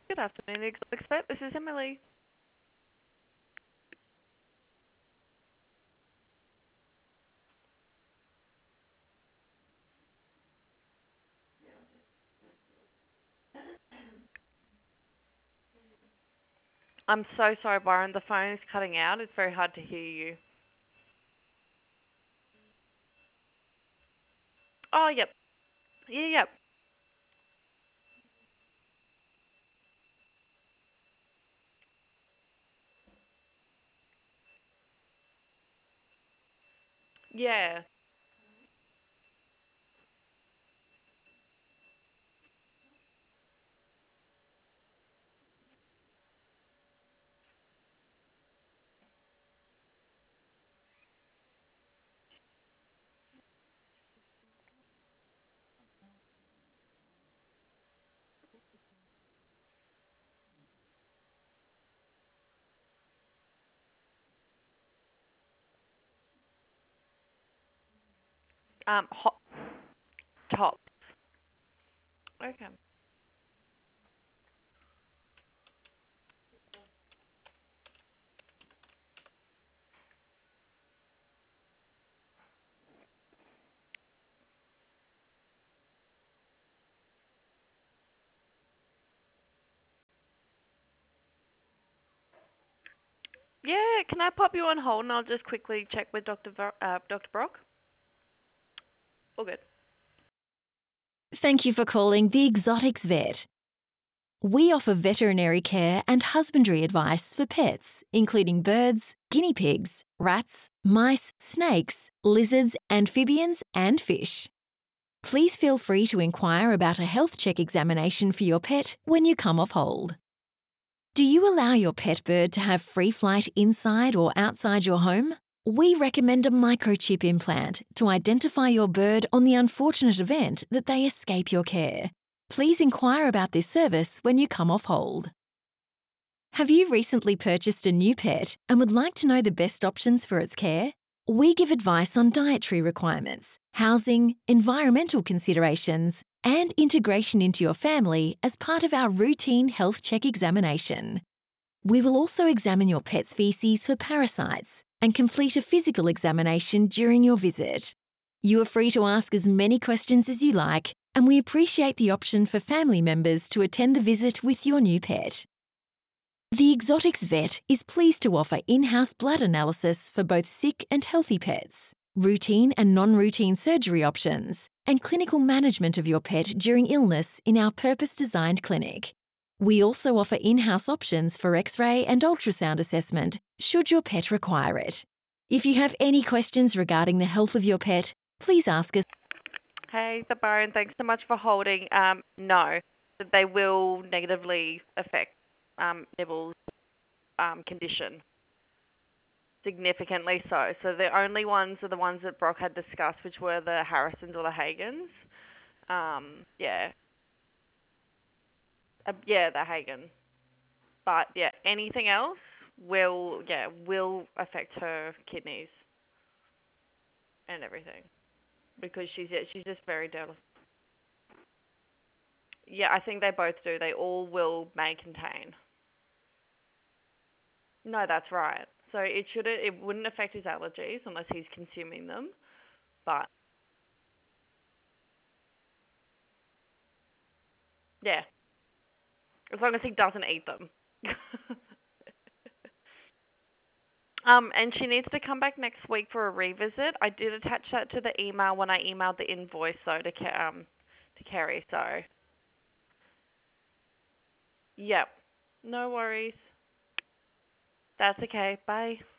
Good afternoon, Expert. This is Emily. I'm so sorry, Byron. The phone is cutting out. It's very hard to hear you. Oh, yep. Yeah, yep. Yeah. Hot top. Okay. Yeah, can I pop you on hold and I'll just quickly check with Dr. Brock? All good. Thank you for calling the Exotics Vet. We offer veterinary care and husbandry advice for pets, including birds, guinea pigs, rats, mice, snakes, lizards, amphibians, and fish. Please feel free to inquire about a health check examination for your pet when you come off hold. Do you allow your pet bird to have free flight inside or outside your home? We recommend a microchip implant to identify your bird on the unfortunate event that they escape your care. Please inquire about this service when you come off hold. Have you recently purchased a new pet and would like to know the best options for its care? We give advice on dietary requirements, housing, environmental considerations, and integration into your family as part of our routine health check examination. We will also examine your pet's feces for parasites and complete a physical examination during your visit. You are free to ask as many questions as you like, and we appreciate the option for family members to attend the visit with your new pet. The Exotics Vet is pleased to offer in-house blood analysis for both sick and healthy pets, routine and non-routine surgery options, and clinical management of your pet during illness in our purpose-designed clinic. We also offer in-house options for X-ray and ultrasound assessment should your pet require it. If you have any questions regarding the health of your pet, please ask us. Hey, the Byron. Thanks so much for holding. No, that they will negatively affect Nibble's condition. Significantly so. So the only ones are the ones that Brock had discussed, which were the Harrisons or the Hagans. Yeah, yeah, the Hagan. But yeah, anything else will affect her kidneys and everything because she's just very delicate. Yeah, I think they both do. They all may contain. No, that's right. So it wouldn't affect his allergies unless he's consuming them. But yeah, as long as he doesn't eat them. And she needs to come back next week for a revisit. I did attach that to the email when I emailed the invoice though to Kerry. So yep, no worries. That's okay. Bye.